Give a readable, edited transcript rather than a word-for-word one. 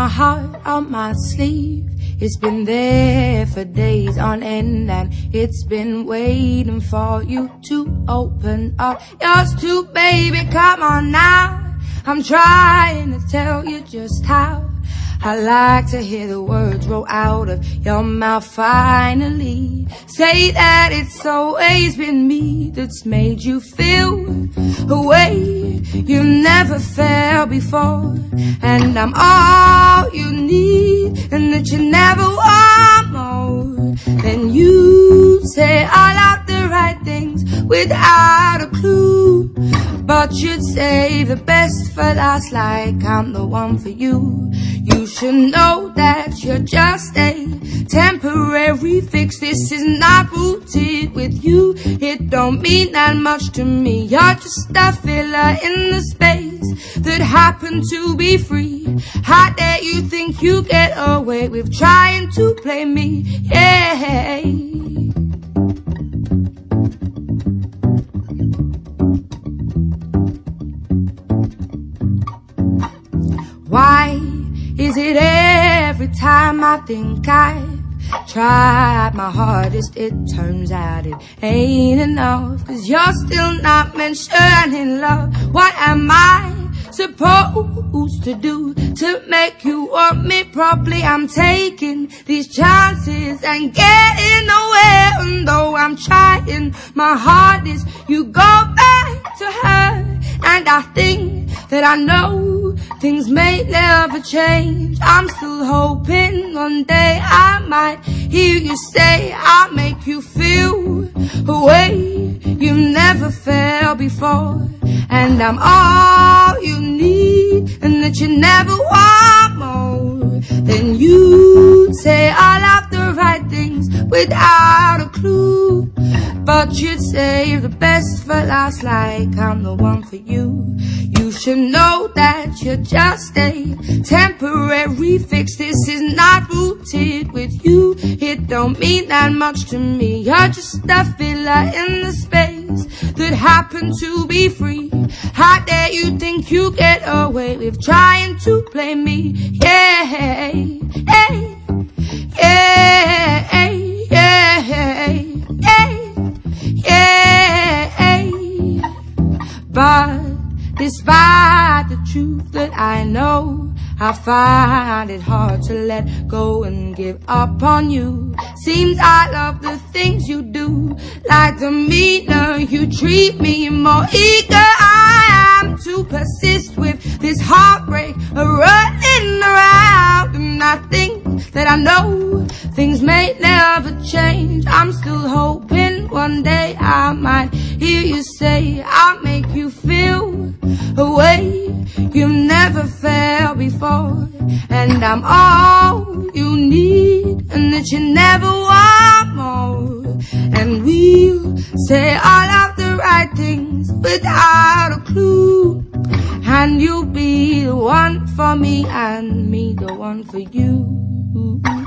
my heart on my sleeve. It's been there for days on end, and it's been waiting for you to open up yours too, baby. Come on now, I'm trying to tell you just how I like to hear the words roll out of your mouth finally. Say that it's always been me that's made you feel a way you never felt before, and I'm all you need, and that you never want more. Then you say all of the right things without a clue, but you'd save the best for last, like I'm the one for you. You should know that you're just a temporary fix. This is not rooted with you. It don't mean that much to me. You're just a filler in the space that happened to be free. How dare you think you get away with trying to play me? Yeah. Why is it every time I think I've tried my hardest, it turns out it ain't enough? 'Cause you're still not mentioning love. What am I supposed to do to make you want me properly? I'm taking these chances and getting nowhere, and though I'm trying my hardest, you go back to her. And I think that I know things may never change. I'm still hoping one day I might hear you say I'll make you feel a way you never felt before, and I'm all you need, and that you never want more. Then you say all of the right things without a clue, but you'd save the best for last, like I'm the one for you. You should know that you're just a temporary fix. This is not rooted with you. It don't mean that much to me. You're just a filler in the space that happened to be free. How dare you think you get away with trying to play me? Yeah, hey, yeah, yeah, yeah, yeah. But despite the truth that I know, I find it hard to let go and give up on you. Seems I love the things you do, like the meaner you treat me, more eager I am to persist with this heartbreak running around. And I think that I know things may never change. I'm still hoping one day I might hear you say I'll make you feel a way you never felt before, and I'm all you need, and that you never want more. And we'll say all of the right things without a clue, and you'll be the one for me, and me the one for you.